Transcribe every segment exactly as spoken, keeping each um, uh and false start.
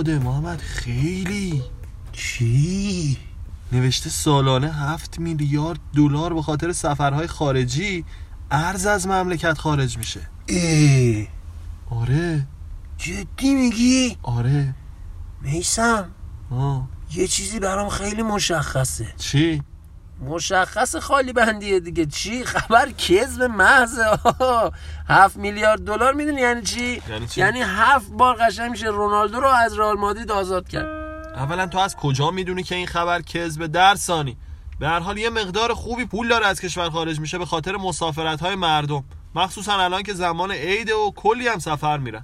شده محمد، خیلی. چی؟ نوشته سالانه هفت میلیارد دلار به خاطر سفرهای خارجی ارز از مملکت خارج میشه. ای آره. جدی میگی؟ آره میسم آه. یه چیزی برام خیلی مشخصه. چی؟ مشخص خالی بندیه دیگه. چی خبر؟ کذب محض. هفت میلیارد دلار میدونی یعنی چی؟ یعنی چی؟ یعنی هفت بار قشنگ میشه رونالدو رو از رئال مادرید آزاد کرد. اولا تو از کجا میدونی که این خبر کذب؟ در ثانی به هر حال یه مقدار خوبی پول داره از کشور خارج میشه به خاطر مسافرت های مردم، مخصوصا الان که زمان عیده و کلی هم سفر میرن.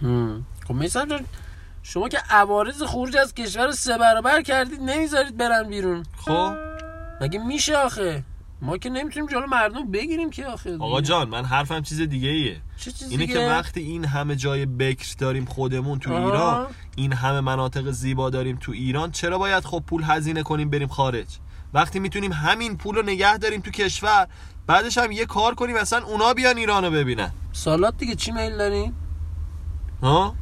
خب مثلا جان شما که عوارض خروج از کشور سه برابر کردید نمیذارید برن بیرون. خب مگه میشه آخه؟ ما که نمیتونیم جلو مردم بگیریم که آخه. آقا جان من حرفم چیز دیگه ایه. چه چیز اینه دیگه؟ که وقتی این همه جای بکر داریم خودمون تو آه. ایران، این همه مناطق زیبا داریم تو ایران، چرا باید خب پول هزینه کنیم بریم خارج وقتی میتونیم همین پول رو نگه داریم تو کشور، بعدش هم یه کار کنیم مثلا اونا بیان ایرانو ببینن. سالات دیگه چی میل داریم؟ ها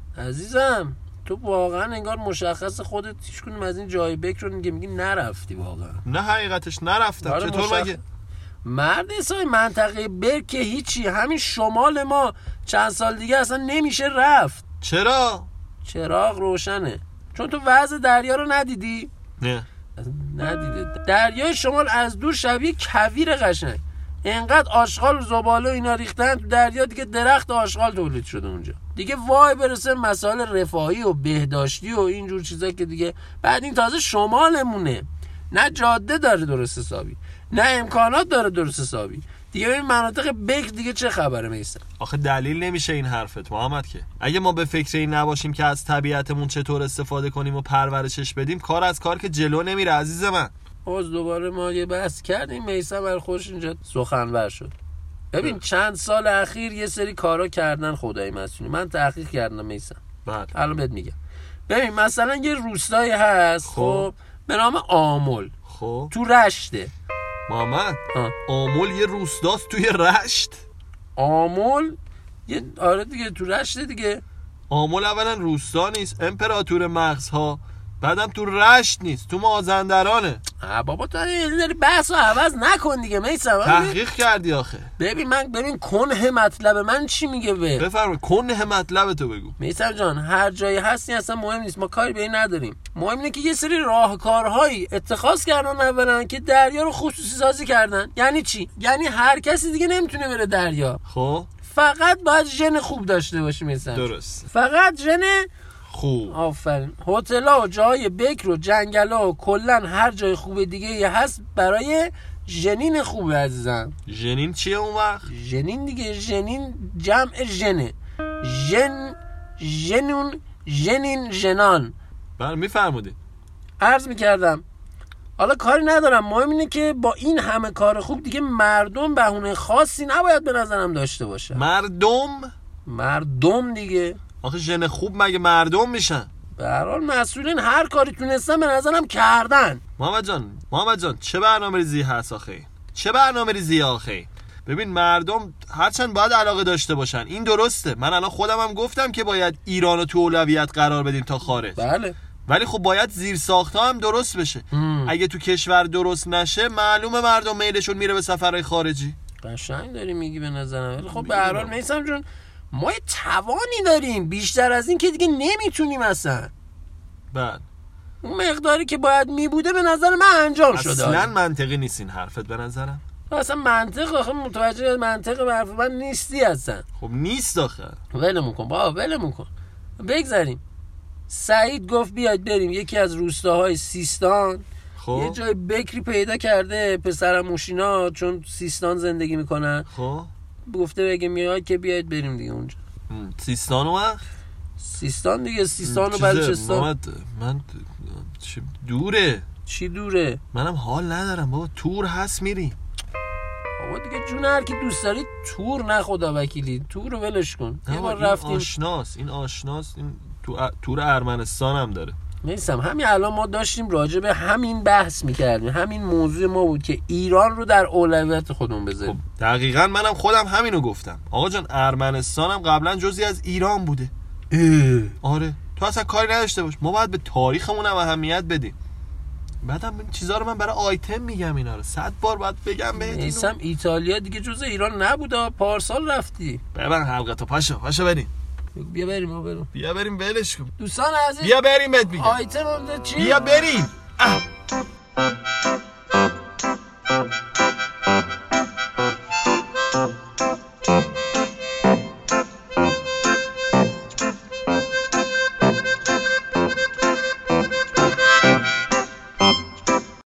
عزیزم تو واقعا انگار مشخص خودت هیچ کنیم از این جای بکر رو میگه میگی نرفتی واقعا. نه حقیقتش نرفتم. آره چطور مشخ... مگه؟ مرد حسابی منطقه بکر که هیچی، همین شمال ما چند سال دیگه اصلا نمیشه رفت. چرا؟ چراغ روشنه. چون تو وضع دریا رو ندیدی؟ نه ندیده. دریای شمال از دور شبیه کویر قشنگ. اینقدر آشغال و زباله اینا ریختن تو دریا دیگه درخت آشغال تولید شده اونجا. دیگه وای برسه مسائل رفاهی و بهداشتی و اینجور چیزا که دیگه بعد این تازه شمالمونه، نه جاده داره درست حسابی، نه امکانات داره درست حسابی. دیگه این مناطق بکر دیگه چه خبره میسن؟ آخه دلیل نمیشه این حرفت محمد که اگه ما به فکر این نباشیم که از طبیعتمون چطور استفاده کنیم و پرورشش بدیم، کار از کار که جلو نمیره عزیز من. باز دوباره ما یه بحث کردیم میسم بر خودش اینجا سخنور شد. ببین اه. چند سال اخیر یه سری کارا کردن خدای مسئول. من تحقیق کردم میسم. بله. الان بهت میگم. ببین مثلا یه روستایی هست خب به نام آمل. خب تو رشته. محمد آمل یه روستاست توی رشت؟ آمل یه آره دیگه تو رشته دیگه. آمل اولا روستا نیست، امپراتور مغزها، بعدم تو رشت نیست، تو مازندرانه. بابا تو داری بحث رو عوض نکن دیگه میسم. تحقیق کردی آخه. ببین من ببین کنه مطلب من چی میگه به بفرمایید کنه مطلب تو بگو. میسم جان هر جایی هستی اصلا مهم نیست، ما کاری به این نداریم. مهم اینه که یه سری راهکارهایی اتخاذ کردن اولا که دریا رو خصوصی سازی کردن. یعنی چی؟ یعنی هر کسی دیگه نمیتونه بره دریا. خب فقط باید ژن خوب داشته باشی میسم. درست. فقط ژن خوب. آفرین. هتل‌ها و جای بکر و جنگل‌ها و کلا هر جای خوب دیگه هست برای ژنین خوب عزیزم. ژنین چیه اون وقت؟ ژنین دیگه، ژنین جمع ژنه. ژن ژنون ژنین ژنان. بله میفرمودی. عرض میکردم حالا کاری ندارم، مهم اینه که با این همه کار خوب دیگه مردم بهونه خاصی نباید به نظرم داشته باشه. مردم؟ مردم دیگه. آخه ژن خوب مگه مردم میشن؟ به هر حال مسئولین هر کاری تونستن به نظرم کردن. محمد جان محمد جان چه برنامه ریزی هست آخه؟ چه برنامه ریزی آخه؟ ببین مردم هرچند باید علاقه داشته باشن، این درسته. من الان خودم هم گفتم که باید ایرانو تو اولویت قرار بدیم تا خارج. بله. ولی خب باید زیرساخت‌ها هم درست بشه. ام. اگه تو کشور درست نشه معلومه مردم میلشون میره به سفرهای خارجی. قشنگ داری میگی به نظرم. ولی خب به هر حال میسم جون ما یه توانی داریم، بیشتر از این که دیگه نمیتونیم اصلا. بله. اون مقداری که باید میبوده به نظر من انجام شده. اصلا منطقی نیست این حرفت به نظرم. اصلا منطق آخه متوجه منطق حرف من نیستی اصلا. خب نیست آخه. ولمون کن بابا ولمون کن. بگذاریم. سعید گفت بیاید بریم یکی از روستاهای سیستان. خب یه جای بکری پیدا کرده پسرم موشینا، چون سیستان زندگی میکنن. خب گفته بگه میاد که بیاید بریم دیگه اونجا. سیستان وقت؟ سیستان دیگه، سیستان و بلوچستان. من چی دوره؟ چی دوره؟ منم حال ندارم بابا. تور هست میری؟ بابا دیگه جون هر کی دوست داری تور، نه خدا وکیلی تور رو ولش کن. یه بار رفتیم. آشناس این آشناس این تو تور ارمنستان هم داره. میسم همین الان ما داشتیم راجع به همین بحث میکردیم، همین موضوع ما بود که ایران رو در اولویت خودمون بذاریم. خب دقیقاً منم خودم همینو گفتم. آقا جان ارمنستان هم قبلا جزئی از ایران بوده. اه. آره تو اصلا کاری نداشته باش. ما باید به تاریخمون هم اهمیت بدیم. بعدم این چیزا رو من برای آیتم میگم، اینا رو صد بار باید بگم بهت. نیستم ایتالیا دیگه جزء ایران نبوده، پارسال رفتی. ببن حلقتو، پاشو پاشو بریم. بیا بریم ما بریم. بیا بریم ولش کن. دوستان عزیز بیا بریم بهت میگم. آیتم چی؟ بیا بریم.